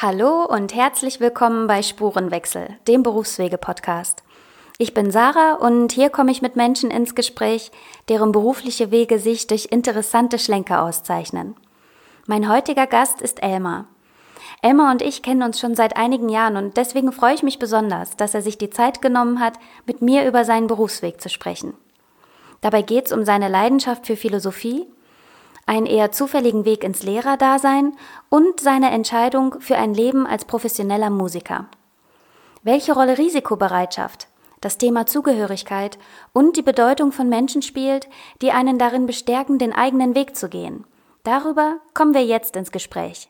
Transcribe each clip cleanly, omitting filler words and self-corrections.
Hallo und herzlich willkommen bei Spurenwechsel, dem Berufswege-Podcast. Ich bin Sarah und hier komme ich mit Menschen ins Gespräch, deren berufliche Wege sich durch interessante Schlenker auszeichnen. Mein heutiger Gast ist Elmar. Elmar und ich kennen uns schon seit einigen Jahren und deswegen freue ich mich besonders, dass er sich die Zeit genommen hat, mit mir über seinen Berufsweg zu sprechen. Dabei geht es um seine Leidenschaft für Philosophie, einen eher zufälligen Weg ins Lehrerdasein und seine Entscheidung für ein Leben als professioneller Musiker. Welche Rolle Risikobereitschaft, das Thema Zugehörigkeit und die Bedeutung von Menschen spielt, die einen darin bestärken, den eigenen Weg zu gehen. Darüber kommen wir jetzt ins Gespräch.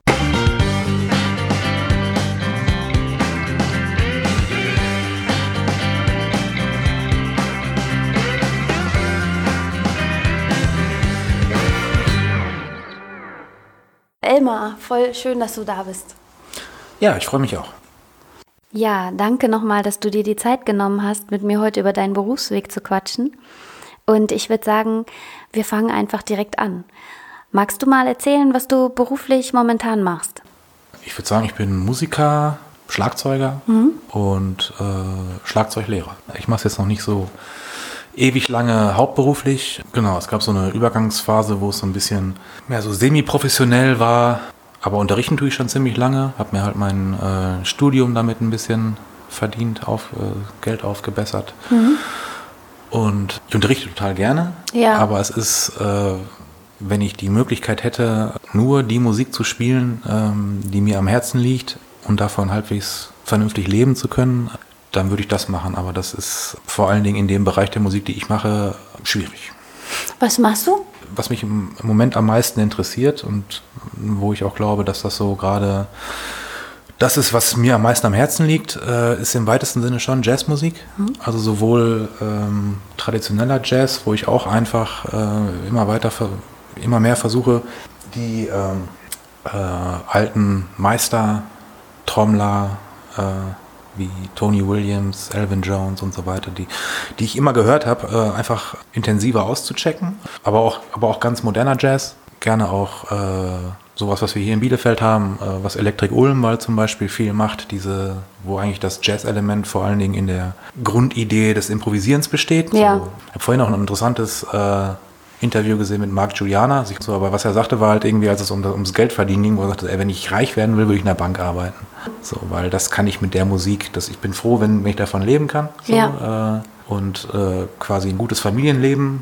Elmar, voll schön, dass du da bist. Ja, ich freue mich auch. Ja, danke nochmal, dass du dir die Zeit genommen hast, mit mir heute über deinen Berufsweg zu quatschen. Und ich würde sagen, wir fangen einfach direkt an. Magst du mal erzählen, was du beruflich momentan machst? Ich würde sagen, ich bin Musiker, Schlagzeuger und Schlagzeuglehrer. Ich mache es jetzt noch nicht so ewig lange hauptberuflich. Genau, es gab so eine Übergangsphase, wo es so ein bisschen mehr so semi-professionell war. Aber unterrichten tue ich schon ziemlich lange. Habe mir halt mein Studium damit ein bisschen verdient, Geld aufgebessert. Und ich unterrichte total gerne. Ja. Aber es ist, wenn ich die Möglichkeit hätte, nur die Musik zu spielen, die mir am Herzen liegt und davon halbwegs vernünftig leben zu können, dann würde ich das machen. Aber das ist vor allen Dingen in dem Bereich der Musik, die ich mache, schwierig. Was machst du? Was mich im Moment am meisten interessiert und wo ich auch glaube, dass das so gerade das ist, was mir am meisten am Herzen liegt, ist im weitesten Sinne schon Jazzmusik. Also sowohl traditioneller Jazz, wo ich auch einfach immer mehr versuche, die alten Meister, Trommler, wie Tony Williams, Elvin Jones und so weiter, die ich immer gehört habe, einfach intensiver auszuchecken. Aber auch ganz moderner Jazz. Gerne auch sowas, was wir hier in Bielefeld haben, was Electric Ulm weil zum Beispiel viel macht, wo eigentlich das Jazz-Element vor allen Dingen in der Grundidee des Improvisierens besteht. Ja. So, ich habe vorhin auch ein interessantes Interview gesehen mit Mark Giuliana. Aber was er sagte, war halt irgendwie, als es ums Geld verdienen ging, wo er sagte, wenn ich reich werden will, würde ich in der Bank arbeiten. So, weil das kann ich mit der Musik, ich bin froh, wenn ich davon leben kann. So, Ja. Und quasi ein gutes Familienleben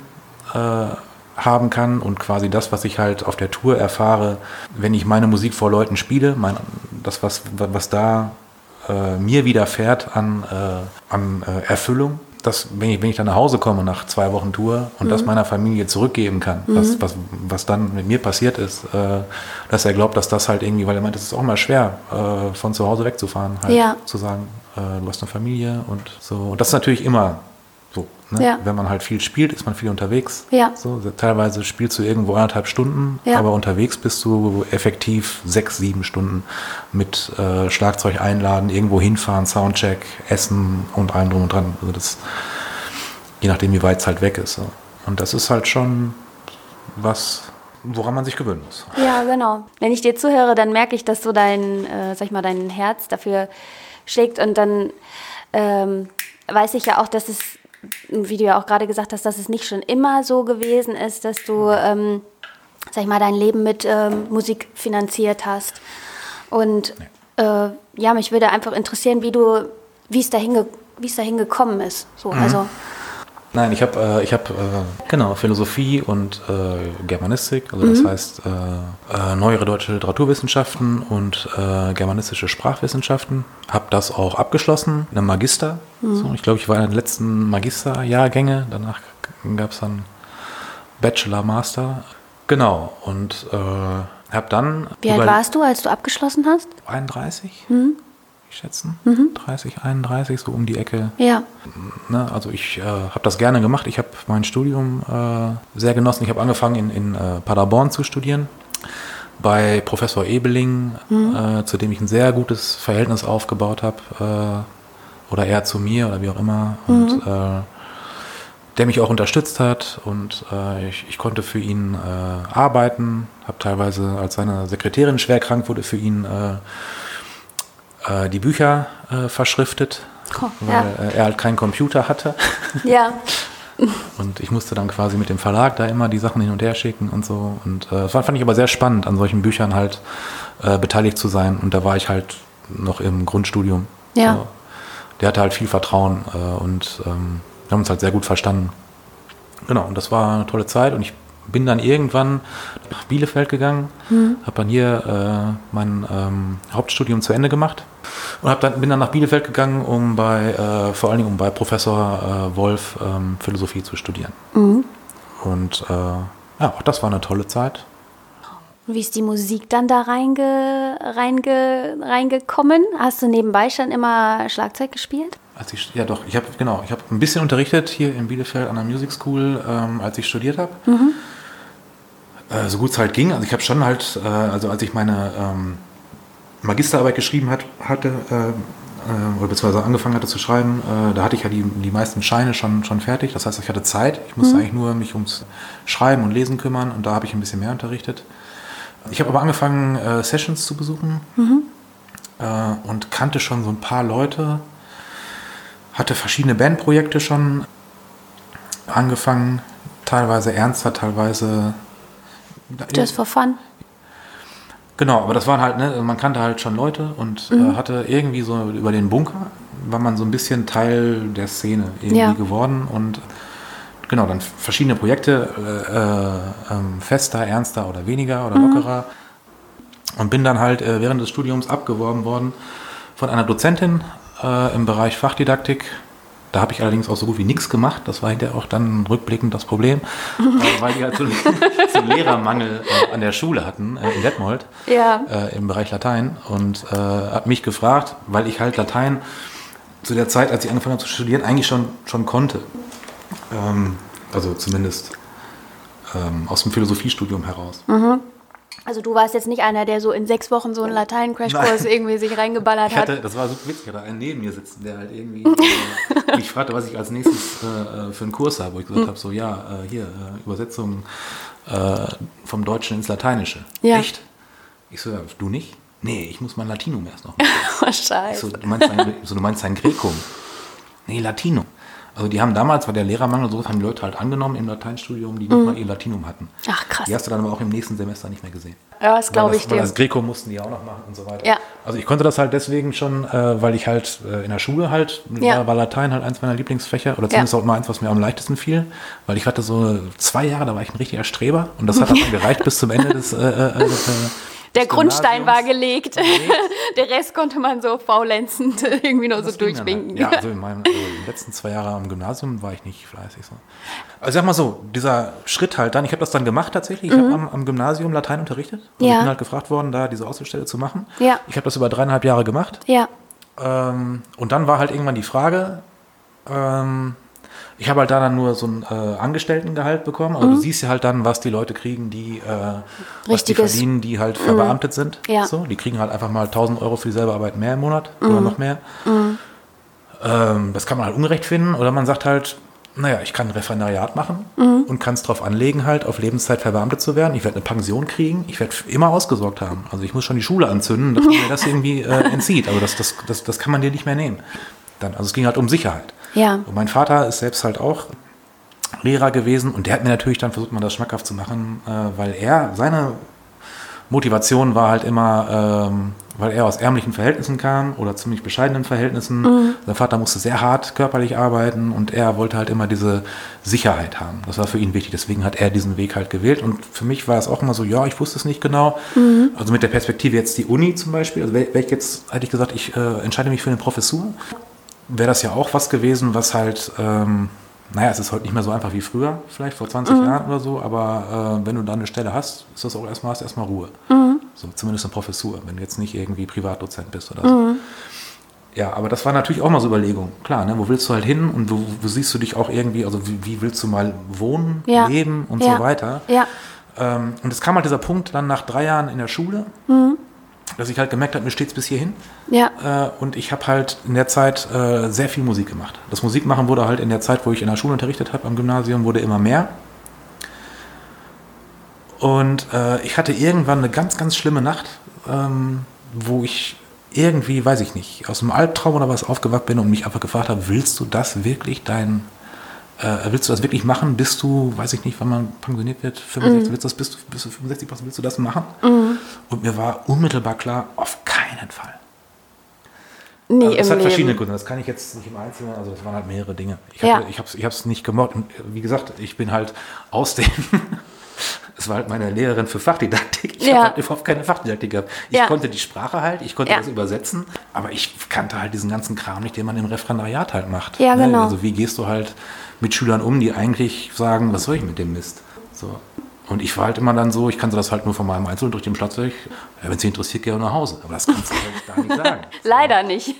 haben kann und quasi das, was ich halt auf der Tour erfahre, wenn ich meine Musik vor Leuten spiele, das, was da mir widerfährt an Erfüllung, dass wenn ich dann nach Hause komme nach 2 Wochen Tour und das meiner Familie zurückgeben kann, was dann mit mir passiert ist, dass er glaubt, dass das halt irgendwie, weil er meint, es ist auch immer schwer, von zu Hause wegzufahren, halt Ja. zu sagen, du hast eine Familie und so. Und das ist natürlich immer so. Ne? Ja. Wenn man halt viel spielt, ist man viel unterwegs. Ja. So, teilweise spielst du irgendwo 1,5 Stunden, Ja. aber unterwegs bist du effektiv 6, 7 Stunden mit Schlagzeug einladen, irgendwo hinfahren, Soundcheck, Essen und allem drum und dran. Also das, je nachdem, wie weit es halt weg ist. So. Und das ist halt schon was, woran man sich gewöhnen muss. Ja, genau. Wenn ich dir zuhöre, dann merke ich, dass so dein Herz dafür schlägt und dann weiß ich ja auch, dass es, wie du ja auch gerade gesagt hast, dass es nicht schon immer so gewesen ist, dass du, dein Leben mit Musik finanziert hast. Und mich würde einfach interessieren, wie es dahin gekommen ist. So, also. Nein, ich hab Philosophie und Germanistik, also das heißt neuere deutsche Literaturwissenschaften und germanistische Sprachwissenschaften. Habe das auch abgeschlossen, eine Magister. So, ich glaube, ich war in den letzten Magisterjahrgänge. Danach gab es dann Bachelor, Master. Genau, und habe dann... Wie alt warst du, als du abgeschlossen hast? 31, ich schätzen. 30, 31, so um die Ecke. Ja. Ne, also ich habe das gerne gemacht. Ich habe mein Studium sehr genossen. Ich habe angefangen in Paderborn zu studieren, bei Professor Ebeling, zu dem ich ein sehr gutes Verhältnis aufgebaut habe. Oder er zu mir oder wie auch immer. Und der mich auch unterstützt hat. Und ich konnte für ihn arbeiten. Habe teilweise, als seine Sekretärin schwer krank wurde, für ihn die Bücher verschriftet, weil er halt keinen Computer hatte. Ja. Und ich musste dann quasi mit dem Verlag da immer die Sachen hin und her schicken und so. Und das fand ich aber sehr spannend, an solchen Büchern halt beteiligt zu sein. Und da war ich halt noch im Grundstudium. Ja. So. Der hatte halt viel Vertrauen und wir haben uns halt sehr gut verstanden. Genau, und das war eine tolle Zeit. Und ich bin dann irgendwann nach Bielefeld gegangen, habe dann hier mein Hauptstudium zu Ende gemacht und bin dann nach Bielefeld gegangen, um vor allen Dingen bei Professor Wolf Philosophie zu studieren. Und auch das war eine tolle Zeit. Wie ist die Musik dann da reingekommen? Hast du nebenbei schon immer Schlagzeug gespielt? Ich habe ein bisschen unterrichtet hier in Bielefeld an der Music School, als ich studiert habe. So gut es halt ging. Also ich habe schon halt, als ich meine Magisterarbeit geschrieben hatte, oder beziehungsweise angefangen hatte zu schreiben, da hatte ich ja die meisten Scheine schon fertig. Das heißt, ich hatte Zeit. Ich musste eigentlich nur mich ums Schreiben und Lesen kümmern und da habe ich ein bisschen mehr unterrichtet. Ich habe aber angefangen, Sessions zu besuchen und kannte schon so ein paar Leute, hatte verschiedene Bandprojekte schon angefangen, teilweise ernster, teilweise... Just for fun. Genau, aber das waren halt, man kannte halt schon Leute und hatte irgendwie so über den Bunker, war man so ein bisschen Teil der Szene irgendwie geworden und genau, dann verschiedene Projekte, fester, ernster oder weniger oder lockerer und bin dann halt während des Studiums abgeworben worden von einer Dozentin im Bereich Fachdidaktik. Da habe ich allerdings auch so gut wie nichts gemacht. Das war hinterher auch dann rückblickend das Problem, weil die halt so einen Lehrermangel an der Schule hatten in Detmold im Bereich Latein und hat mich gefragt, weil ich halt Latein zu der Zeit, als ich angefangen habe zu studieren, eigentlich schon konnte. Also zumindest aus dem Philosophiestudium heraus. Also du warst jetzt nicht einer, der so in 6 Wochen so einen Latein-Crashkurs irgendwie sich reingeballert hat. Das war so witzig, ich hatte einen neben mir sitzen, der halt irgendwie mich fragte, was ich als nächstes für einen Kurs habe. Wo ich gesagt habe, so Übersetzung vom Deutschen ins Lateinische. Ja. Echt? Ich so, ja, du nicht? Nee, ich muss mein Latinum erst noch machen. Oh, scheiße. Du meinst dein Gräkum? Nee, Latinum. Also die haben damals, weil der Lehrermangel so, haben die Leute halt angenommen im Lateinstudium, die nicht mal ihr Latinum hatten. Ach, krass. Die hast du dann aber auch im nächsten Semester nicht mehr gesehen. Ja, das glaube ich dir. Weil das Greco mussten die auch noch machen und so weiter. Ja. Also ich konnte das halt deswegen schon, weil ich halt in der Schule halt, war Latein halt eins meiner Lieblingsfächer oder zumindest auch mal eins, was mir am leichtesten fiel, weil ich hatte so 2 Jahre, da war ich ein richtiger Streber und das hat dann gereicht bis zum Ende des der Grundstein war gelegt. Der Rest konnte man so faulenzend irgendwie nur so durchwinken. Halt. Ja, also in meinen letzten 2 Jahren am Gymnasium war ich nicht fleißig. So. Also sag mal so, dieser Schritt halt dann, ich habe das dann gemacht tatsächlich. Ich habe am Gymnasium Latein unterrichtet. Also ich bin halt gefragt worden, da diese Aushilfsstelle zu machen. Ja. Ich habe das über 3,5 Jahre gemacht. Ja. Und dann war halt irgendwann die Frage, ich habe halt da dann nur so ein Angestelltengehalt bekommen, aber du siehst ja halt dann, was die Leute kriegen, die was die verdienen, die halt verbeamtet sind. Ja. So, die kriegen halt einfach mal 1.000 Euro für dieselbe Arbeit mehr im Monat oder noch mehr. Das kann man halt ungerecht finden oder man sagt halt, naja, ich kann ein Referendariat machen und kann es drauf anlegen, halt auf Lebenszeit verbeamtet zu werden. Ich werde eine Pension kriegen, ich werde immer ausgesorgt haben. Also ich muss schon die Schule anzünden, dass man mir das irgendwie entzieht. Aber das kann man dir nicht mehr nehmen. Also es ging halt um Sicherheit. Ja. Und mein Vater ist selbst halt auch Lehrer gewesen und der hat mir natürlich dann versucht, mal das schmackhaft zu machen, weil seine Motivation war halt immer, weil er aus ärmlichen Verhältnissen kam oder ziemlich bescheidenen Verhältnissen. Sein Vater musste sehr hart körperlich arbeiten und er wollte halt immer diese Sicherheit haben. Das war für ihn wichtig, deswegen hat er diesen Weg halt gewählt und für mich war es auch immer so, ja, ich wusste es nicht genau. Also mit der Perspektive jetzt die Uni zum Beispiel, also hätte ich gesagt, ich entscheide mich für eine Professur, wäre das ja auch was gewesen, was halt, es ist heute nicht mehr so einfach wie früher, vielleicht vor 20 Jahren oder so, aber wenn du da eine Stelle hast, ist das auch erstmal Ruhe. So, zumindest eine Professur, wenn du jetzt nicht irgendwie Privatdozent bist oder so. Ja, aber das war natürlich auch mal so Überlegung. Klar, ne, wo willst du halt hin und wo siehst du dich auch irgendwie, also wie willst du mal wohnen, leben und so weiter. Ja. Und es kam halt dieser Punkt dann nach 3 Jahren in der Schule, dass ich halt gemerkt habe, mir steht es bis hierhin. Ja. Und ich habe halt in der Zeit sehr viel Musik gemacht. Das Musikmachen wurde halt in der Zeit, wo ich in der Schule unterrichtet habe, am Gymnasium, wurde immer mehr. Und ich hatte irgendwann eine ganz, ganz schlimme Nacht, wo ich irgendwie, weiß ich nicht, aus einem Albtraum oder was aufgewacht bin und mich einfach gefragt habe, willst du das wirklich machen, bis du, weiß ich nicht, wann man pensioniert wird, 65, bis du 65 bist, willst du das machen? Und mir war unmittelbar klar, auf keinen Fall. Nie also das im hat verschiedene Leben. Gründe, das kann ich jetzt nicht im Einzelnen, also das waren halt mehrere Dinge. Ich habe es nicht gemocht und wie gesagt, ich bin halt aus dem, es war halt meine Lehrerin für Fachdidaktik, ich habe halt überhaupt keine Fachdidaktik gehabt. Ich konnte die Sprache halt, ich konnte das übersetzen, aber ich kannte halt diesen ganzen Kram nicht, den man im Referendariat halt macht. Ja, genau. Also wie gehst du halt mit Schülern um, die eigentlich sagen, was soll ich mit dem Mist? So. Und ich war halt immer dann so, ich kannte das halt nur von meinem Einzel- und durch den Schlagzeug, ja, wenn es dich interessiert, geh auch nach Hause. Aber das kannst du halt gar nicht sagen. Leider nicht.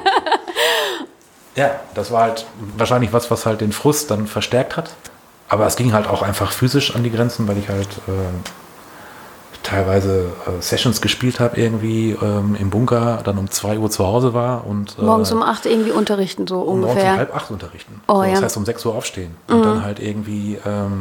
Ja, das war halt wahrscheinlich was halt den Frust dann verstärkt hat. Aber es ging halt auch einfach physisch an die Grenzen, weil ich halt teilweise Sessions gespielt habe irgendwie im Bunker, dann um 2 Uhr zu Hause war. Und Morgens um 8 irgendwie unterrichten, so ungefähr. Morgens um 7:30 unterrichten. Oh, so, ja. Das heißt um 6 Uhr aufstehen. Und dann halt irgendwie...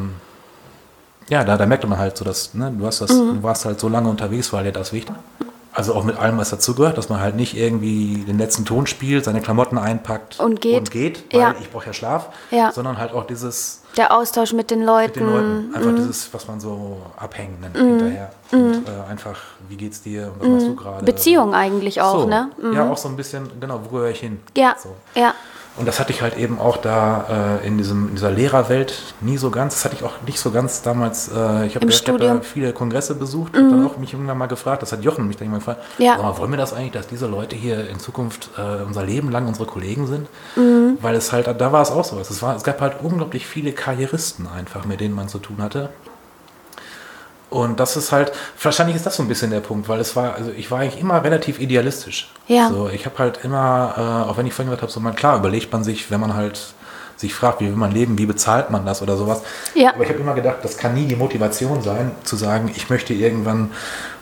da merkte man halt so, dass du warst halt so lange unterwegs, weil dir das wichtig. Also auch mit allem, was dazu gehört, dass man halt nicht irgendwie den letzten Ton spielt, seine Klamotten einpackt und geht, weil ich brauche ja Schlaf, sondern halt auch der Austausch mit den Leuten. Einfach dieses, was man so abhängen nennt hinterher. Und einfach, wie geht's dir und was machst du gerade? Beziehung eigentlich auch, so, ne? Ja, auch so ein bisschen, genau, wo gehöre ich hin? Ja, so. ja. Und das hatte ich halt eben auch da in dieser Lehrerwelt nie so ganz. Das hatte ich auch nicht so ganz damals. Ich habe da viele Kongresse besucht und dann auch mich irgendwann mal gefragt, das hat Jochen mich dann mal gefragt, wollen wir das eigentlich, dass diese Leute hier in Zukunft unser Leben lang unsere Kollegen sind? Weil es halt, da war es auch so. Es gab halt unglaublich viele Karrieristen einfach, mit denen man zu tun hatte. Und das ist halt, wahrscheinlich ist das so ein bisschen der Punkt, weil ich war eigentlich immer relativ idealistisch. Ja. So, ich habe halt immer, auch wenn ich vorhin gesagt habe, so mal klar überlegt man sich, wenn man halt sich fragt, wie will man leben, wie bezahlt man das oder sowas. Ja. Aber ich habe immer gedacht, das kann nie die Motivation sein, zu sagen, ich möchte irgendwann,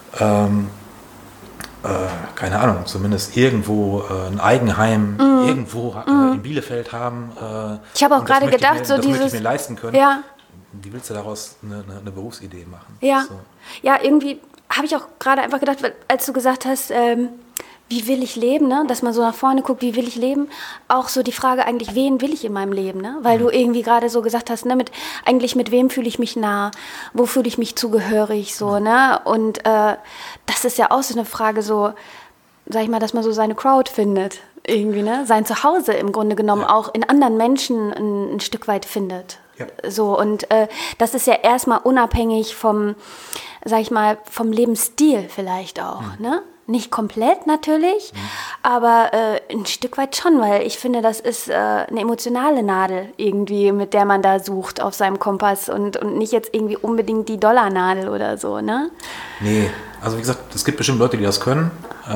keine Ahnung, zumindest irgendwo ein Eigenheim irgendwo in Bielefeld haben. Ich habe auch gerade gedacht, so dieses... möchte ich mir leisten können. Ja. Wie willst du daraus eine Berufsidee machen? Ja, so. Ja, irgendwie habe ich auch gerade einfach gedacht, als du gesagt hast, wie will ich leben, ne? Dass man so nach vorne guckt, wie will ich leben, auch so die Frage eigentlich, wen will ich in meinem Leben, ne? Weil du irgendwie gerade so gesagt hast, ne, mit wem fühle ich mich nah, wo fühle ich mich zugehörig, so, ne? Und das ist ja auch so eine Frage, so, sag ich mal, dass man so seine Crowd findet, irgendwie, ne? Sein Zuhause im Grunde genommen auch in anderen Menschen ein Stück weit findet. Ja. So, und das ist ja erstmal unabhängig vom, sag ich mal, vom Lebensstil vielleicht auch, ne? Nicht komplett natürlich, aber ein Stück weit schon, weil ich finde, das ist eine emotionale Nadel irgendwie, mit der man da sucht auf seinem Kompass und nicht jetzt irgendwie unbedingt die Dollarnadel oder so, ne? Nee, also wie gesagt, es gibt bestimmt Leute, die das können.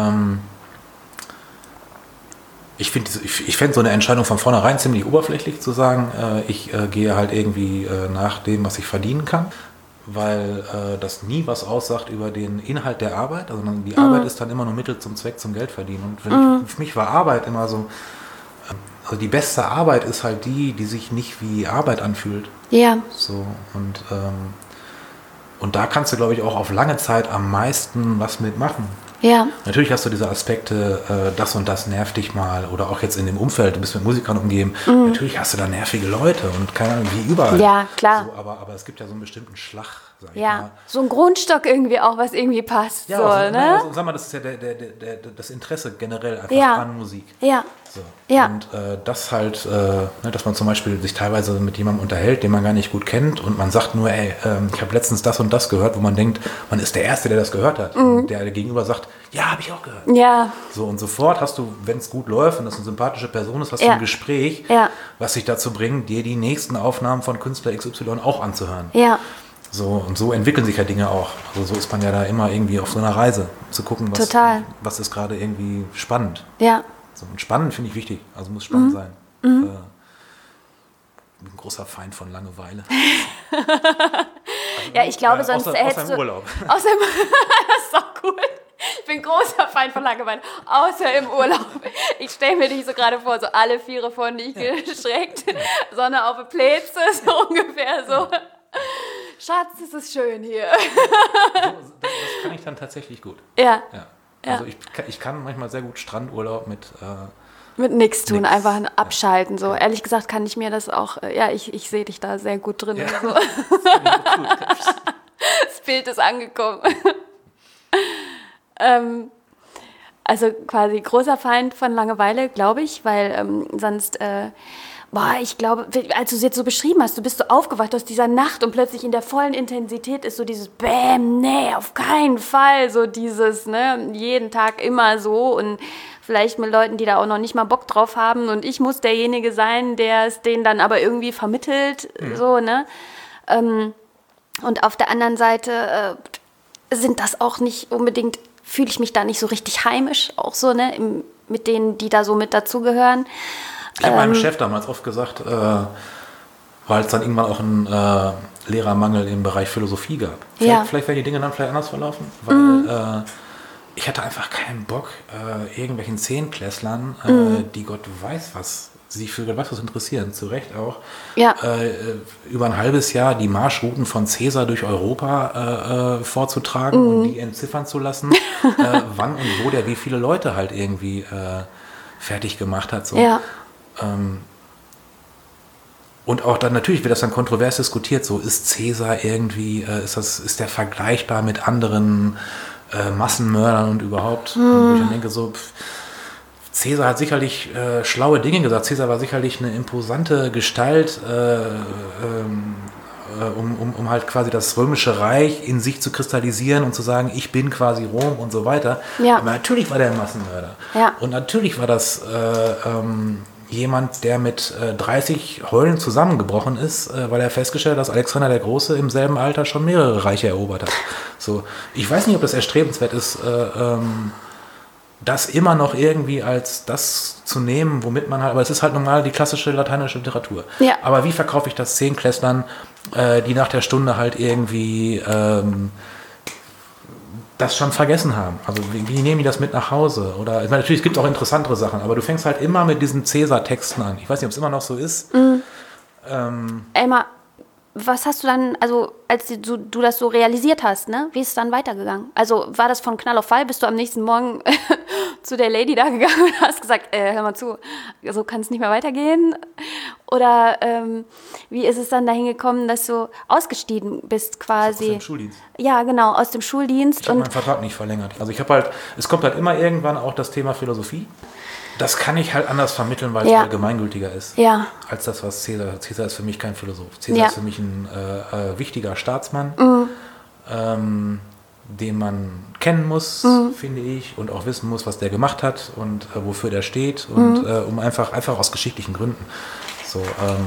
Ich fände so eine Entscheidung von vornherein ziemlich oberflächlich zu sagen, ich gehe halt irgendwie nach dem, was ich verdienen kann, weil das nie was aussagt über den Inhalt der Arbeit, also die Arbeit ist dann immer nur Mittel zum Zweck zum Geld verdienen. Und für mich war Arbeit immer so, also die beste Arbeit ist halt die sich nicht wie Arbeit anfühlt. Ja. So, und da kannst du, glaube ich, auch auf lange Zeit am meisten was mitmachen. Ja. Natürlich hast du diese Aspekte, das und das nervt dich mal oder auch jetzt in dem Umfeld, du bist mit Musikern umgeben, natürlich hast du da nervige Leute und keine Ahnung, wie überall. Ja, klar. So, aber es gibt ja so einen bestimmten Schlag, sag ich mal. So ein Grundstock irgendwie auch, was irgendwie passt. Ja, so, ne? Also, sag mal, das ist ja das Interesse generell einfach an Musik. Ja. So. Ja. Und das halt, dass man zum Beispiel sich teilweise mit jemandem unterhält, den man gar nicht gut kennt und man sagt nur, ey, ich habe letztens das und das gehört, wo man denkt, man ist der Erste, der das gehört hat. Und der Gegenüber sagt, ja, habe ich auch gehört. Ja. So, und sofort hast du, wenn es gut läuft und das eine sympathische Person ist, hast du ein Gespräch, was dich dazu bringt, dir die nächsten Aufnahmen von Künstler XY auch anzuhören. Ja. So, und so entwickeln sich ja Dinge auch. Also so ist man ja da immer irgendwie auf so einer Reise, zu gucken, was ist gerade irgendwie spannend. Ja. So, und spannend finde ich wichtig, also muss spannend sein. Ich bin ein großer Feind von Langeweile. Ja, ich glaube, sonst außer im Urlaub. Das ist doch cool. Ich bin großer Feind von Langeweile, außer im Urlaub. Ich stelle mir dich so gerade vor, so alle Viere von dich gestreckt, Sonne auf die Plätze, so ungefähr so. Schatz, es ist schön hier. Das kann ich dann tatsächlich gut. Ja. Ja. Also ich kann manchmal sehr gut Strandurlaub mit nichts tun, nix. einfach abschalten. So. Ja. Ehrlich gesagt kann ich mir das auch, ich sehe dich da sehr gut drin. Ja. So. Das Bild ist angekommen. Also quasi großer Feind von Langeweile, glaube ich, weil sonst, ich glaube, als du es jetzt so beschrieben hast, du bist so aufgewacht aus dieser Nacht und plötzlich in der vollen Intensität ist so dieses Bäm, nee, auf keinen Fall, so dieses, ne, jeden Tag immer so und vielleicht mit Leuten, die da auch noch nicht mal Bock drauf haben und ich muss derjenige sein, der es denen dann aber irgendwie vermittelt, so, ne. Und auf der anderen Seite sind das auch nicht unbedingt, fühle ich mich da nicht so richtig heimisch, auch so, ne, mit denen, die da so mit dazugehören. Ich habe meinem Chef damals oft gesagt, weil es dann irgendwann auch einen Lehrermangel im Bereich Philosophie gab. Vielleicht wären die Dinge dann vielleicht anders verlaufen, weil ich hatte einfach keinen Bock, irgendwelchen Zehnklässlern, die Gott weiß was, sich für Gott weiß was interessieren, zu Recht auch, über ein halbes Jahr die Marschrouten von Caesar durch Europa vorzutragen und die entziffern zu lassen, wann und wo der wie viele Leute halt irgendwie fertig gemacht hat. So. Ja. Und auch dann natürlich wird das dann kontrovers diskutiert, so ist Caesar irgendwie, ist der vergleichbar mit anderen Massenmördern und überhaupt. Und ich dann denke so, Caesar hat sicherlich schlaue Dinge gesagt. Caesar war sicherlich eine imposante Gestalt, um halt quasi das Römische Reich in sich zu kristallisieren und zu sagen, ich bin quasi Rom und so weiter. Ja. Aber natürlich war der ein Massenmörder. Ja. Und natürlich war das jemand, der mit 30 Heulen zusammengebrochen ist, weil er festgestellt hat, dass Alexander der Große im selben Alter schon mehrere Reiche erobert hat. So, ich weiß nicht, ob das erstrebenswert ist, das immer noch irgendwie als das zu nehmen, womit man halt, aber es ist halt normal die klassische lateinische Literatur. Ja. Aber wie verkaufe ich das Zehnklässlern, die nach der Stunde halt irgendwie das schon vergessen haben? Also wie nehmen die das mit nach Hause? Oder ich meine, natürlich, es gibt auch interessantere Sachen, aber du fängst halt immer mit diesen Cäsar-Texten an. Ich weiß nicht, ob es immer noch so ist. Elmar, was hast du dann, also als du das so realisiert hast, ne? Wie ist es dann weitergegangen? Also war das von Knall auf Fall? Bist du am nächsten Morgen zu der Lady da gegangen und hast gesagt, hör mal zu, so kann es nicht mehr weitergehen? Oder wie ist es dann dahin gekommen, dass du ausgestiegen bist quasi? Aus dem Schuldienst. Ja, genau, aus dem Schuldienst. Ich habe meinen Vertrag nicht verlängert. Also es kommt halt immer irgendwann auch das Thema Philosophie. Das kann ich halt anders vermitteln, weil es allgemeingültiger ist. Ja. Als das, was Caesar. Caesar ist für mich kein Philosoph. Caesar ist für mich ein wichtiger Staatsmann, den man kennen muss, finde ich, und auch wissen muss, was der gemacht hat und wofür der steht und um einfach aus geschichtlichen Gründen. So,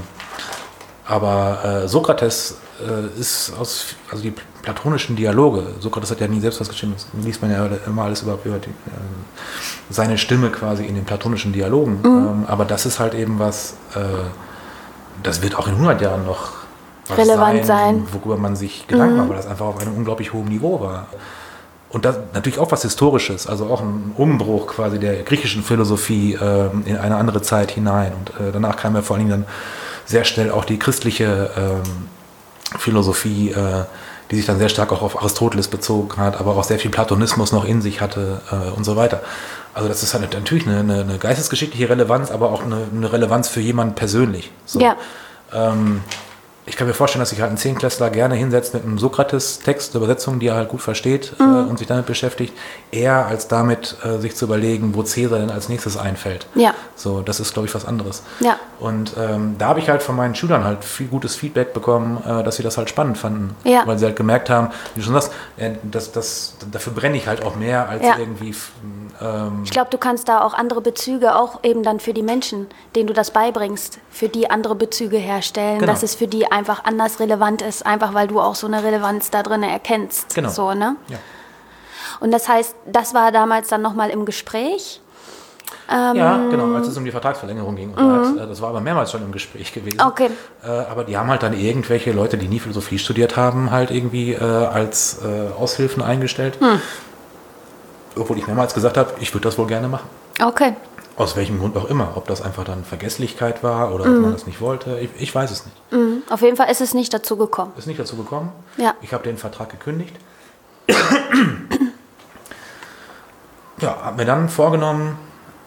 aber Sokrates ist also die platonischen Dialoge. Sokrates hat ja nie selbst was geschrieben, das liest man ja immer alles über seine Stimme quasi in den platonischen Dialogen. Aber das ist halt eben was, das wird auch in 100 Jahren noch was relevant sein, worüber man sich Gedanken macht, weil das einfach auf einem unglaublich hohen Niveau war. Und das natürlich auch was Historisches, also auch ein Umbruch quasi der griechischen Philosophie in eine andere Zeit hinein. Und danach kam ja vor allen Dingen dann sehr schnell auch die christliche Philosophie, die sich dann sehr stark auch auf Aristoteles bezogen hat, aber auch sehr viel Platonismus noch in sich hatte und so weiter. Also das ist halt natürlich eine geistesgeschichtliche Relevanz, aber auch eine Relevanz für jemanden persönlich. So. Ja. Ich kann mir vorstellen, dass sich halt ein Zehnklässler gerne hinsetzt mit einem Sokrates-Text, eine Übersetzung, die er halt gut versteht und sich damit beschäftigt, eher als damit sich zu überlegen, wo Caesar denn als nächstes einfällt. Ja. So, das ist, glaube ich, was anderes. Ja. Und da habe ich halt von meinen Schülern halt viel gutes Feedback bekommen, dass sie das halt spannend fanden. Ja. Weil sie halt gemerkt haben, wie du schon sagst, dafür brenne ich halt auch mehr als irgendwie... ich glaube, du kannst da auch andere Bezüge, auch eben dann für die Menschen, denen du das beibringst, für die andere Bezüge herstellen, genau. Dass es für die einfach anders relevant ist, einfach weil du auch so eine Relevanz da drin erkennst. Genau. So, ne? Ja. Und das heißt, das war damals dann nochmal im Gespräch? Ja, genau, als es um die Vertragsverlängerung ging. Und das war aber mehrmals schon im Gespräch gewesen. Okay. Aber die haben halt dann irgendwelche Leute, die nie Philosophie studiert haben, halt irgendwie als Aushilfen eingestellt. Obwohl ich mehrmals gesagt habe, ich würde das wohl gerne machen. Okay. Aus welchem Grund auch immer. Ob das einfach dann Vergesslichkeit war oder ob man das nicht wollte. Ich weiß es nicht. Auf jeden Fall ist es nicht dazu gekommen. Ist nicht dazu gekommen. Ja. Ich habe den Vertrag gekündigt. Ja, habe mir dann vorgenommen,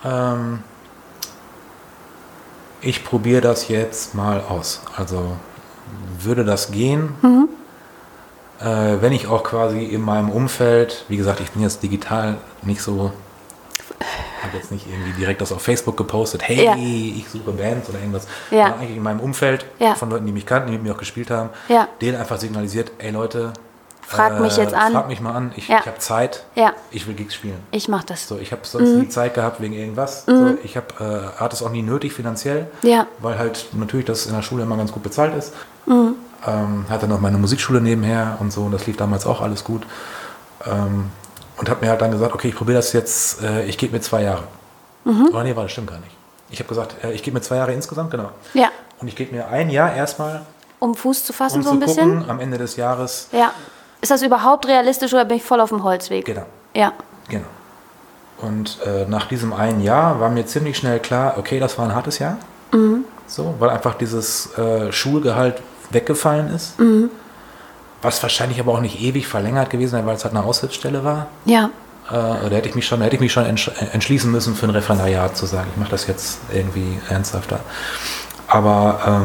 ich probiere das jetzt mal aus. Also würde das gehen, wenn ich auch quasi in meinem Umfeld, wie gesagt, ich bin jetzt digital nicht so, habe jetzt nicht irgendwie direkt das auf Facebook gepostet, hey, ich suche Bands oder irgendwas, sondern eigentlich in meinem Umfeld von Leuten, die mich kannten, die mit mir auch gespielt haben, denen einfach signalisiert, ey Leute, frag mich jetzt an. Frag mich mal an, ich habe Zeit, ich will Gigs spielen. Ich mach das. So, ich habe sonst nie Zeit gehabt wegen irgendwas. So, ich hatte es auch nie nötig finanziell, weil halt natürlich das in der Schule immer ganz gut bezahlt ist. Hatte noch meine Musikschule nebenher und so, und das lief damals auch alles gut. Und habe mir halt dann gesagt, okay, ich probiere das jetzt, ich gebe mir 2 Jahre. Oder nee, das stimmt gar nicht. Ich habe gesagt, ich gebe mir 2 Jahre insgesamt, genau. Ja. Und ich gebe mir 1 Jahr erstmal, um Fuß zu fassen, um so ein zu bisschen. gucken, am Ende des Jahres. Ja. Ist das überhaupt realistisch oder bin ich voll auf dem Holzweg? Genau. Ja. Genau. Und nach diesem 1 Jahr war mir ziemlich schnell klar, okay, das war ein hartes Jahr. So, weil einfach dieses Schulgehalt weggefallen ist. Was wahrscheinlich aber auch nicht ewig verlängert gewesen wäre, weil es halt eine Aushilfsstelle war. Ja. Da hätte ich mich schon entschließen müssen, für ein Referendariat zu sagen, ich mache das jetzt irgendwie ernsthafter. Aber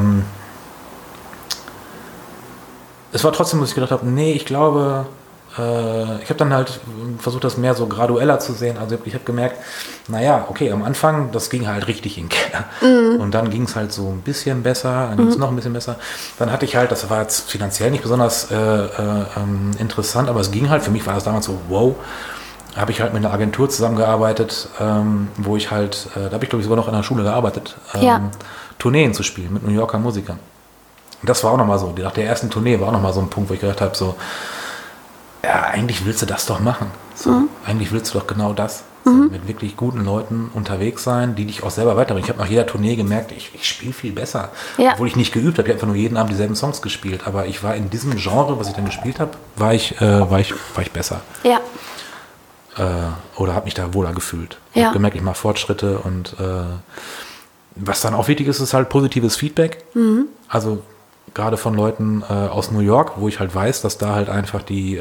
es war trotzdem, dass ich gedacht habe, nee, ich glaube, ich habe dann halt versucht, das mehr so gradueller zu sehen. Also ich habe gemerkt, naja, okay, am Anfang, das ging halt richtig in den Keller. Und dann ging es halt so ein bisschen besser, dann ging es noch ein bisschen besser. Dann hatte ich halt, das war jetzt finanziell nicht besonders interessant, aber es ging halt, für mich war das damals so, wow, habe ich halt mit einer Agentur zusammengearbeitet, wo ich halt, da habe ich glaube ich sogar noch in der Schule gearbeitet, Tourneen zu spielen mit New Yorker Musikern. Und das war auch nochmal so, nach der ersten Tournee war auch nochmal so ein Punkt, wo ich gedacht habe, so, ja, eigentlich willst du das doch machen. So, eigentlich willst du doch genau das. So, mit wirklich guten Leuten unterwegs sein, die dich auch selber weiterbringen. Ich habe nach jeder Tournee gemerkt, ich spiele viel besser. Ja. Obwohl ich nicht geübt habe. Ich habe einfach nur jeden Abend dieselben Songs gespielt. Aber ich war in diesem Genre, was ich dann gespielt habe, war ich besser. Ja. Oder habe mich da wohler gefühlt. Ich habe gemerkt, ich mache Fortschritte. Und was dann auch wichtig ist, ist halt positives Feedback. Also gerade von Leuten aus New York, wo ich halt weiß, dass da halt einfach die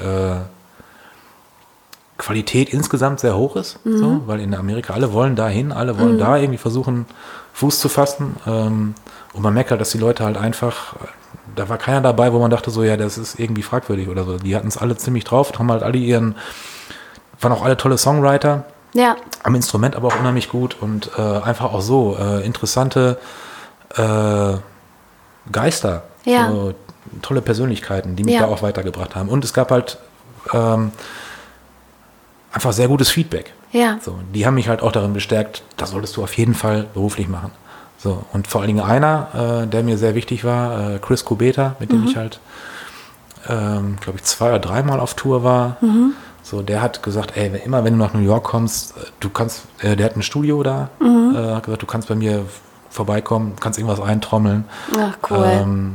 Qualität insgesamt sehr hoch ist, so, weil in Amerika alle wollen da hin, alle wollen da irgendwie versuchen, Fuß zu fassen. Und man merkt halt, dass die Leute halt einfach, da war keiner dabei, wo man dachte so, ja, das ist irgendwie fragwürdig oder so. Die hatten es alle ziemlich drauf, haben halt alle waren auch alle tolle Songwriter, am Instrument aber auch unheimlich gut und einfach auch so interessante Geister, so tolle Persönlichkeiten, die mich da auch weitergebracht haben. Und es gab halt einfach sehr gutes Feedback. Ja. So, die haben mich halt auch darin bestärkt, das solltest du auf jeden Fall beruflich machen. So, und vor allen Dingen einer, der mir sehr wichtig war, Chris Kubeta, mit dem ich halt, glaube ich, 2 oder 3 Mal auf Tour war. So, der hat gesagt, ey, wenn du nach New York kommst, du kannst, der hat ein Studio da, hat gesagt, du kannst bei mir vorbeikommen, kannst irgendwas eintrommeln. Ach, cool.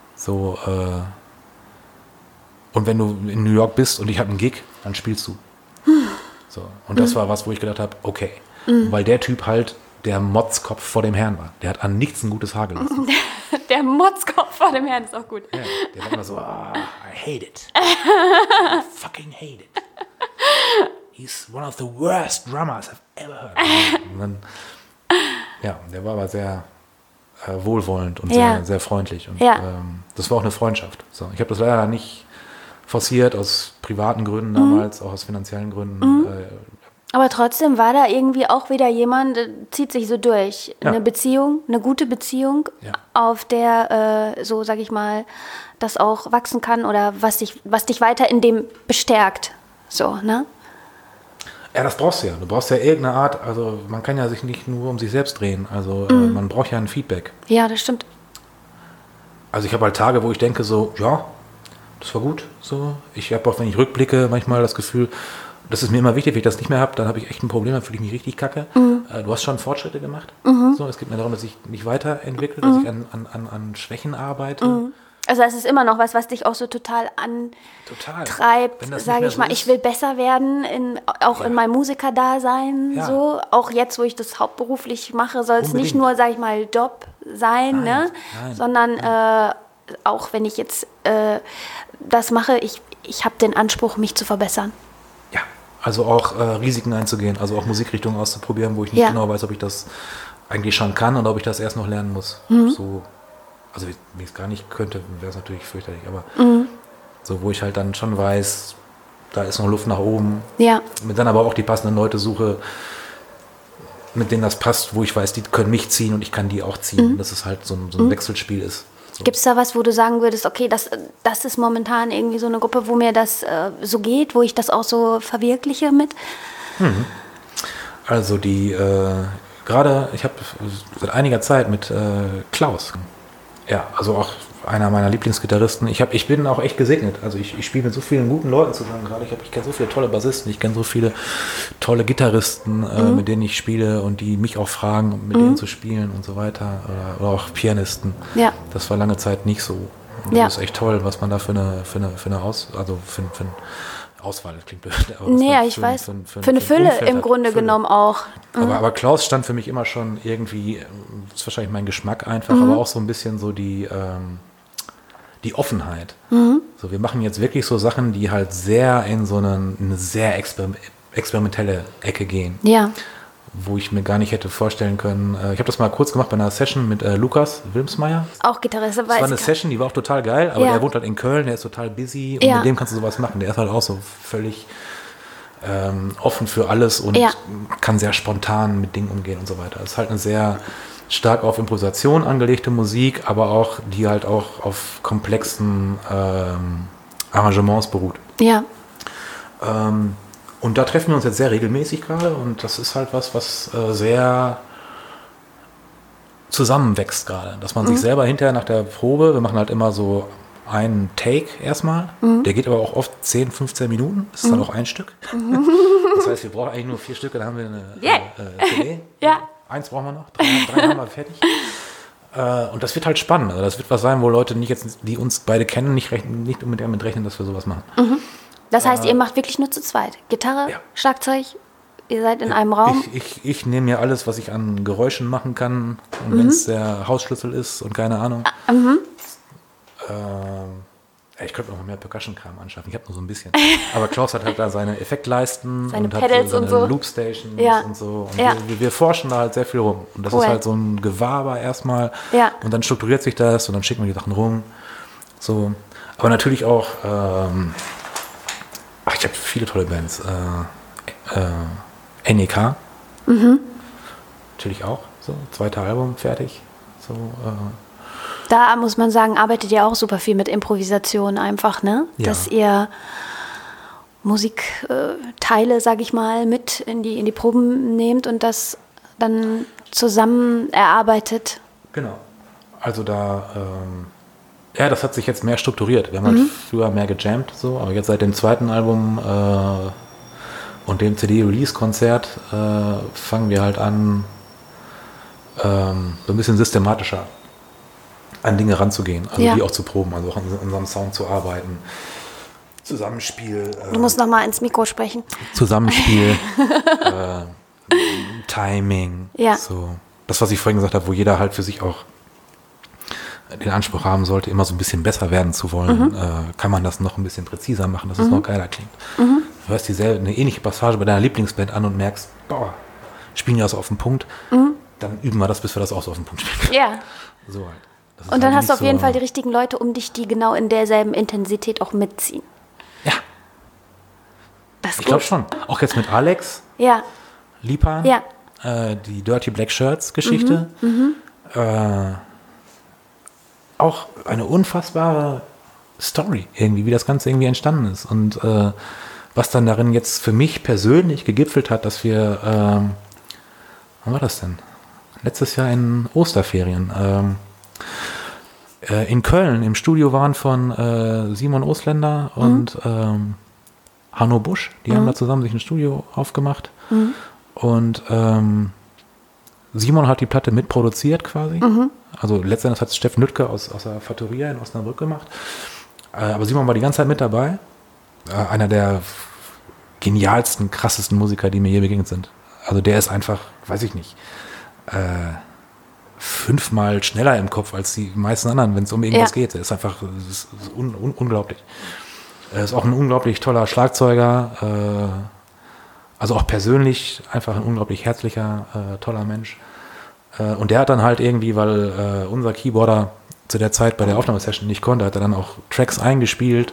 Und wenn du in New York bist und ich habe einen Gig, dann spielst du. So, und das war was, wo ich gedacht habe, okay. Weil der Typ halt der Motzkopf vor dem Herrn war. Der hat an nichts ein gutes Haar gelassen. Der Motzkopf vor dem Herrn ist auch gut. Ja, der war immer so, I hate it. I fucking hate it. He's one of the worst drummers I've ever heard. Und dann, der war aber sehr wohlwollend und sehr, sehr freundlich. Und das war auch eine Freundschaft. So, ich habe das leider nicht forciert, aus privaten Gründen damals, auch aus finanziellen Gründen. Aber trotzdem war da irgendwie auch wieder jemand, zieht sich so durch. Ja. Eine Beziehung, eine gute Beziehung, auf der, so sag ich mal, das auch wachsen kann oder was dich weiter in dem bestärkt. So, ne? Ja, das brauchst du ja. Du brauchst ja irgendeine Art, also man kann ja sich nicht nur um sich selbst drehen. Also man braucht ja ein Feedback. Ja, das stimmt. Also ich habe halt Tage, wo ich denke so, ja, das war gut. So. Ich habe auch, wenn ich rückblicke, manchmal das Gefühl, das ist mir immer wichtig, wenn ich das nicht mehr habe, dann habe ich echt ein Problem, dann fühle ich mich richtig kacke. Du hast schon Fortschritte gemacht. So, es geht mir darum, dass ich mich weiterentwickle, dass ich an Schwächen arbeite. Also es ist immer noch was dich auch so total antreibt, sage ich mal. Ich will besser werden, auch in meinem Musikerdasein. Ja. So. Auch jetzt, wo ich das hauptberuflich mache, soll es nicht nur, sage ich mal, Job sein, nein. Sondern auch wenn ich jetzt das mache, ich habe den Anspruch, mich zu verbessern. Ja. Also auch Risiken einzugehen, also auch Musikrichtungen auszuprobieren, wo ich nicht genau weiß, ob ich das eigentlich schon kann oder ob ich das erst noch lernen muss. So, also wenn ich es gar nicht könnte, wäre es natürlich fürchterlich, aber so, wo ich halt dann schon weiß, da ist noch Luft nach oben. Ja. Mit dann aber auch die passenden Leute suche, mit denen das passt, wo ich weiß, die können mich ziehen und ich kann die auch ziehen. Dass es halt so ein Wechselspiel ist. So. Gibt es da was, wo du sagen würdest, okay, das ist momentan irgendwie so eine Gruppe, wo mir das so geht, wo ich das auch so verwirkliche mit? Also gerade, ich habe seit einiger Zeit mit Klaus, also auch einer meiner Lieblingsgitarristen. Ich bin auch echt gesegnet. Also ich spiele mit so vielen guten Leuten zusammen gerade. Ich kenne so viele tolle Bassisten, ich kenne so viele tolle Gitarristen, mit denen ich spiele und die mich auch fragen, mit denen zu spielen und so weiter. Oder auch Pianisten. Ja. Das war lange Zeit nicht so. Und das ist echt toll, was man da für eine Auswahl, das klingt blöd. Ich weiß. Für eine Fülle im Grunde genommen auch. Aber Klaus stand für mich immer schon irgendwie, das ist wahrscheinlich mein Geschmack einfach, aber auch so ein bisschen so die Offenheit. So, wir machen jetzt wirklich so Sachen, die halt sehr in so eine sehr experimentelle Ecke gehen. Ja. Wo ich mir gar nicht hätte vorstellen können. Ich habe das mal kurz gemacht bei einer Session mit Lukas Wilmsmeier. Auch Gitarrist. Das war eine Session, die war auch total geil, aber der wohnt halt in Köln, der ist total busy und mit dem kannst du sowas machen. Der ist halt auch so völlig offen für alles und kann sehr spontan mit Dingen umgehen und so weiter. Das ist halt eine sehr stark auf Improvisation angelegte Musik, aber auch, die halt auch auf komplexen Arrangements beruht. Ja. Und da treffen wir uns jetzt sehr regelmäßig gerade und das ist halt was sehr zusammenwächst gerade. Dass man sich selber hinterher nach der Probe, wir machen halt immer so einen Take erstmal, der geht aber auch oft 10, 15 Minuten, das ist dann auch ein Stück. Das heißt, wir brauchen eigentlich nur 4 Stücke, dann haben wir eine CD. Ja. 1 brauchen wir noch, 3 haben wir fertig. Und das wird halt spannend. Also das wird was sein, wo Leute die uns beide kennen, nicht unbedingt damit rechnen, dass wir sowas machen. Das heißt, ihr macht wirklich nur zu zweit? Gitarre, Schlagzeug, ihr seid in einem Raum? Ich nehme mir alles, was ich an Geräuschen machen kann. Und wenn es der Hausschlüssel ist und keine Ahnung. Ich könnte noch mehr Percussion-Kram anschaffen. Ich habe nur so ein bisschen. Aber Klaus hat halt da seine Effektleisten seine und Pedals hat und so. Loopstations und so. Und wir forschen da halt sehr viel rum. Und das ist halt so ein Gewaber erstmal. Ja. Und dann strukturiert sich das und dann schicken wir die Sachen rum. So. Aber natürlich auch, ich habe viele tolle Bands. NEK. Natürlich auch. So, 2. Album fertig. So, da muss man sagen, arbeitet ihr auch super viel mit Improvisation einfach, ne? Ja. Dass ihr Musikteile, sag ich mal, mit in die Proben nehmt und das dann zusammen erarbeitet. Genau. Also da, das hat sich jetzt mehr strukturiert. Wir haben halt früher mehr gejammt, so, aber jetzt seit dem 2. Album und dem CD-Release-Konzert fangen wir halt an, so ein bisschen systematischer an Dinge ranzugehen, also die auch zu proben, also auch an unserem Sound zu arbeiten. Zusammenspiel. Du musst nochmal ins Mikro sprechen. Zusammenspiel, Timing, so. Das, was ich vorhin gesagt habe, wo jeder halt für sich auch den Anspruch haben sollte, immer so ein bisschen besser werden zu wollen, kann man das noch ein bisschen präziser machen, dass es noch geiler klingt. Du hörst eine ähnliche Passage bei deiner Lieblingsband an und merkst, spielen die das auf den Punkt, dann üben wir das, bis wir das auch so auf den Punkt spielen. Ja. So halt. Und dann hast du auf jeden Fall die richtigen Leute um dich, die genau in derselben Intensität auch mitziehen. Ja. Das ist ich glaube schon. Auch jetzt mit Alex. Ja. Lipan. Ja. Die Dirty Black Shirts Geschichte. Auch eine unfassbare Story irgendwie, wie das Ganze irgendwie entstanden ist. Und was dann darin jetzt für mich persönlich gegipfelt hat, dass wir, wann war das denn? Letztes Jahr in Osterferien, in Köln im Studio waren von Simon Osländer und Hanno Busch. Die haben da zusammen sich ein Studio aufgemacht. Und Simon hat die Platte mitproduziert quasi. Also letztendlich hat es Steffen Lüttke aus der Fattoria in Osnabrück gemacht. Aber Simon war die ganze Zeit mit dabei. Einer der genialsten, krassesten Musiker, die mir je begegnet sind. Also der ist einfach, weiß ich nicht, 5-mal schneller im Kopf als die meisten anderen, wenn es um irgendwas geht. Er ist einfach unglaublich. Er ist auch ein unglaublich toller Schlagzeuger. Also auch persönlich einfach ein unglaublich herzlicher, toller Mensch. Und der hat dann halt irgendwie, weil unser Keyboarder zu der Zeit bei der Aufnahmesession nicht konnte, hat er dann auch Tracks eingespielt.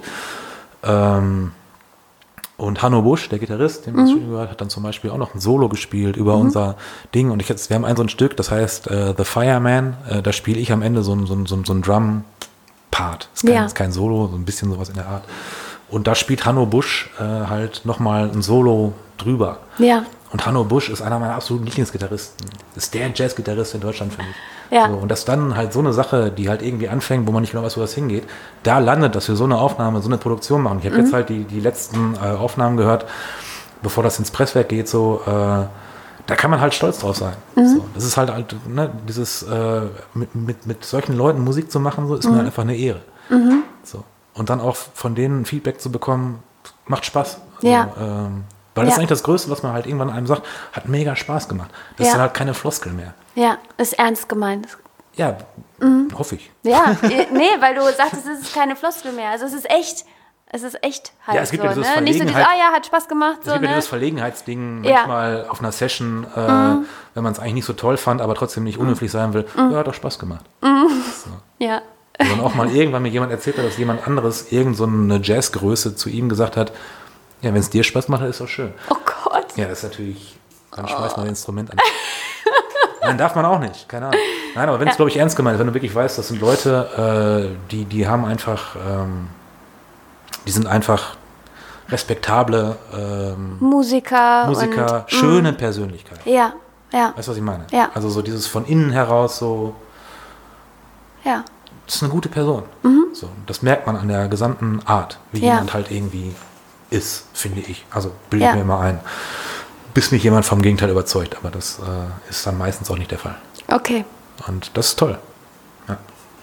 Und Hanno Busch, der Gitarrist, den wir schon gehört, hat dann zum Beispiel auch noch ein Solo gespielt über unser Ding. Und wir haben so ein Stück, das heißt The Fireman. Da spiele ich am Ende so ein Drum-Part. Ist kein Solo, so ein bisschen sowas in der Art. Und da spielt Hanno Busch halt nochmal ein Solo drüber. Ja. Und Hanno Busch ist einer meiner absoluten Lieblingsgitarristen. Ist der Jazz-Gitarrist in Deutschland für mich. Ja. So, und das dann halt so eine Sache, die halt irgendwie anfängt, wo man nicht genau weiß, wo das hingeht, da landet, dass wir so eine Aufnahme, so eine Produktion machen. Ich habe jetzt halt die letzten Aufnahmen gehört, bevor das ins Presswerk geht, so, da kann man halt stolz drauf sein. So, das ist halt, ne, dieses, mit solchen Leuten Musik zu machen, so, ist mir einfach eine Ehre. So. Und dann auch von denen Feedback zu bekommen, macht Spaß. Ja. Weil das ist eigentlich das Größte, was man halt irgendwann einem sagt, hat mega Spaß gemacht. Das ist dann halt keine Floskel mehr. Ja, ist ernst gemeint. Ja, hoffe ich. Ja, nee, weil du sagtest, es ist keine Floskel mehr. Also es ist echt halt ja, es gibt so, ja dieses ne? Nicht so dieses, hat Spaß gemacht. Es gibt ja dieses Verlegenheitsding manchmal auf einer Session, wenn man es eigentlich nicht so toll fand, aber trotzdem nicht unhöflich sein will. Ja, hat doch Spaß gemacht. So. Ja. Und dann auch mal irgendwann mir jemand erzählt hat, dass jemand anderes irgend so eine Jazzgröße zu ihm gesagt hat, ja, wenn es dir Spaß macht, dann ist doch schön. Oh Gott. Ja, das ist natürlich, dann schmeißt man das Instrument an. Nein, darf man auch nicht, keine Ahnung. Nein, aber wenn es, glaube ich, ernst gemeint ist, wenn du wirklich weißt, das sind Leute, die haben einfach, die sind einfach respektable Musiker, schöne Persönlichkeit. Ja, ja. Weißt du, was ich meine? Ja. Also so dieses von innen heraus so, Ja. das ist eine gute Person. So, das merkt man an der gesamten Art, wie jemand halt irgendwie ist, finde ich. Also bilde ich mir immer ein. Bis mich jemand vom Gegenteil überzeugt, aber das ist dann meistens auch nicht der Fall. Okay. Und das ist toll. Ja.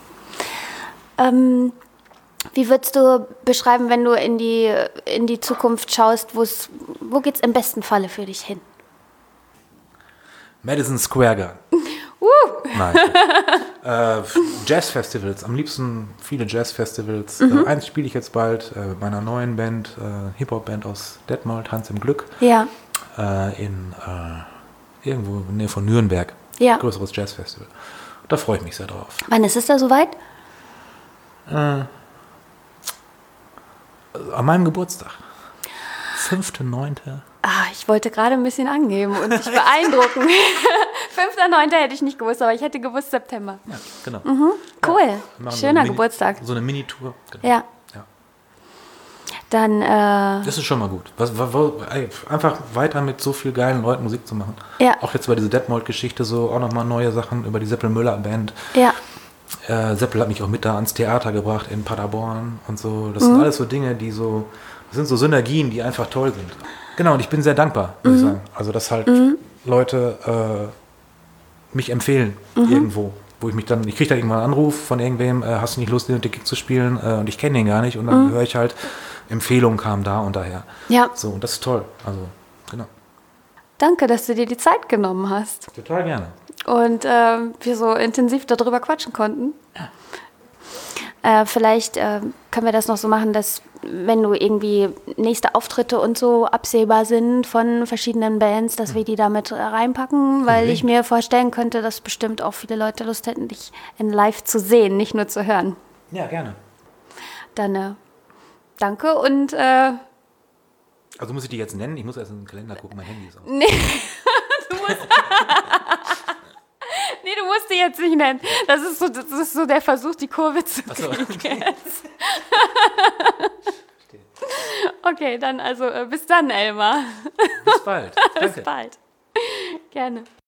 Wie würdest du beschreiben, wenn du in die Zukunft schaust, wo geht es im besten Falle für dich hin? Madison Square Garden. Nein. Jazzfestivals, am liebsten viele Jazzfestivals. Eins spiele ich jetzt bald mit meiner neuen Band, Hip-Hop-Band aus Detmold, Hans im Glück. Ja. Irgendwo in der Nähe von Nürnberg. Ja. Größeres Jazzfestival. Da freue ich mich sehr drauf. Wann ist es da soweit? An meinem Geburtstag. 5.9. Ich wollte gerade ein bisschen angeben und dich beeindrucken. 5.9. hätte ich nicht gewusst, aber ich hätte gewusst September. Ja, genau. Cool. Ja, Schöner Geburtstag. So eine Mini-Tour. Genau. Ja. Dann, das ist schon mal gut. Einfach weiter mit so viel geilen Leuten Musik zu machen. Ja. Auch jetzt über diese Detmold-Geschichte so auch nochmal neue Sachen über die Seppel-Müller-Band. Ja. Seppel hat mich auch mit da ans Theater gebracht in Paderborn und so. Das sind alles so Dinge, das sind so Synergien, die einfach toll sind. Genau, und ich bin sehr dankbar, muss ich sagen. Also, dass halt Leute mich empfehlen irgendwo. Wo ich kriege da irgendwann einen Anruf von irgendwem, hast du nicht Lust, den Gig zu spielen? Und ich kenne den gar nicht. Und dann höre ich halt, Empfehlungen kamen da und daher. Ja. So, und das ist toll. Also, genau. Danke, dass du dir die Zeit genommen hast. Total gerne. Und wir so intensiv darüber quatschen konnten. Ja. Vielleicht können wir das noch so machen, dass wenn du irgendwie nächste Auftritte und so absehbar sind von verschiedenen Bands, dass wir die damit reinpacken, weil ich mir vorstellen könnte, dass bestimmt auch viele Leute Lust hätten, dich in live zu sehen, nicht nur zu hören. Ja, gerne. Dann danke und Also muss ich die jetzt nennen? Ich muss erst in den Kalender gucken, mein Handy ist aus. Nee, du musst die jetzt nicht nennen. Das ist so der Versuch, die Kurve zu kriegen. Ach so, okay. Jetzt. Okay, dann bis dann, Elmar. Bis bald. Danke. Bis bald. Gerne.